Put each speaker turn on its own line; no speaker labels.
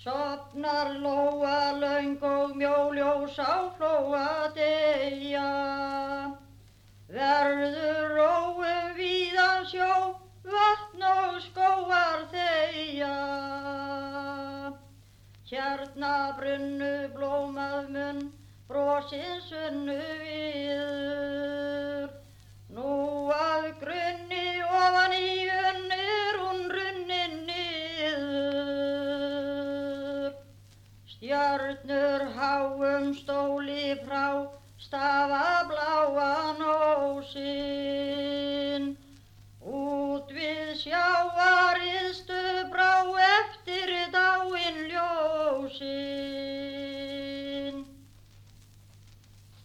Sofnar lóa löng og mjóljós á flóa deyja. Verður róum víðan sjó, vatn og skógar þegja. Hérna brunnu blómað munn, brosins unnu við